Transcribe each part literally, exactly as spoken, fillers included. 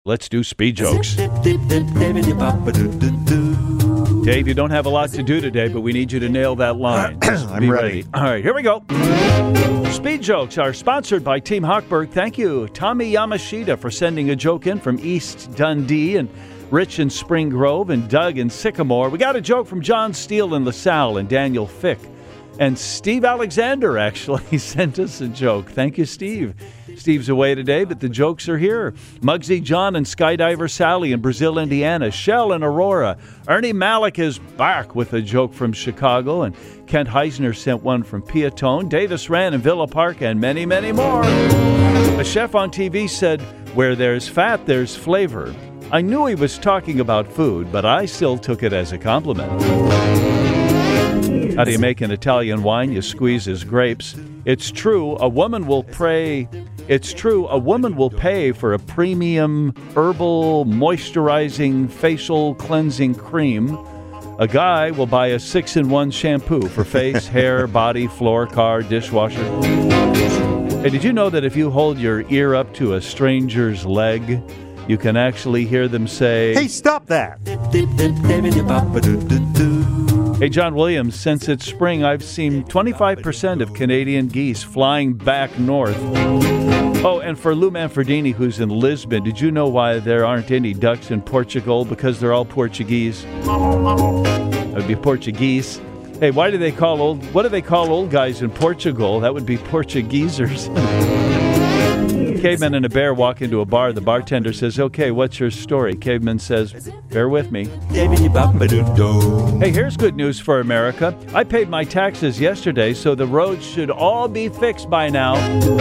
Let's do speed jokes. Dave, you don't have a lot to do today, but we need you to nail that line. I'm ready. ready. All right, here we go. Speed jokes are sponsored by Team Hochberg. Thank you, Tommy Yamashita, for sending a joke in from East Dundee, and Rich in Spring Grove, and Doug in Sycamore. We got a joke from John Steele in LaSalle, and Daniel Fick. And Steve Alexander actually sent us a joke. Thank you, Steve. Steve's away today, but the jokes are here. Muggsy John and Skydiver Sally in Brazil, Indiana. Shell and Aurora. Ernie Malik is back with a joke from Chicago. And Kent Heisner sent one from Piatone. Davis Rand in Villa Park, and many, many more. A chef on T V said, "Where there's fat, there's flavor." I knew he was talking about food, but I still took it as a compliment. How do you make an Italian wine? You squeeze his grapes. It's true, a woman will pray. It's true, a woman will pay for a premium herbal moisturizing facial cleansing cream. A guy will buy a six-in-one shampoo for face, hair, body, floor, car, dishwasher. Hey, did you know that if you hold your ear up to a stranger's leg, you can actually hear them say, "Hey, stop that!" Hey, John Williams, since it's spring, I've seen twenty-five percent of Canadian geese flying back north. Oh, and for Lou Manfredini, who's in Lisbon, did you know why there aren't any ducks in Portugal? Because they're all Portuguese. That would be Portuguese. Hey, why do they call old, what do they call old guys in Portugal? That would be Portuguesers. Caveman and a bear walk into a bar. The bartender says, "Okay, what's your story?" Caveman says, "Bear with me." Hey, here's good news for America. I paid my taxes yesterday, so the roads should all be fixed by now.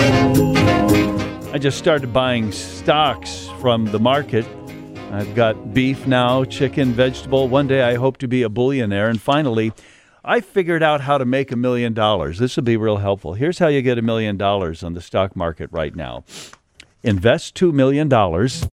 I just started buying stocks from the market. I've got beef now, chicken, vegetable. One day I hope to be a billionaire. And finally, I figured out how to make a million dollars. This will be real helpful. Here's how you get a million dollars on the stock market right now. Invest two million dollars.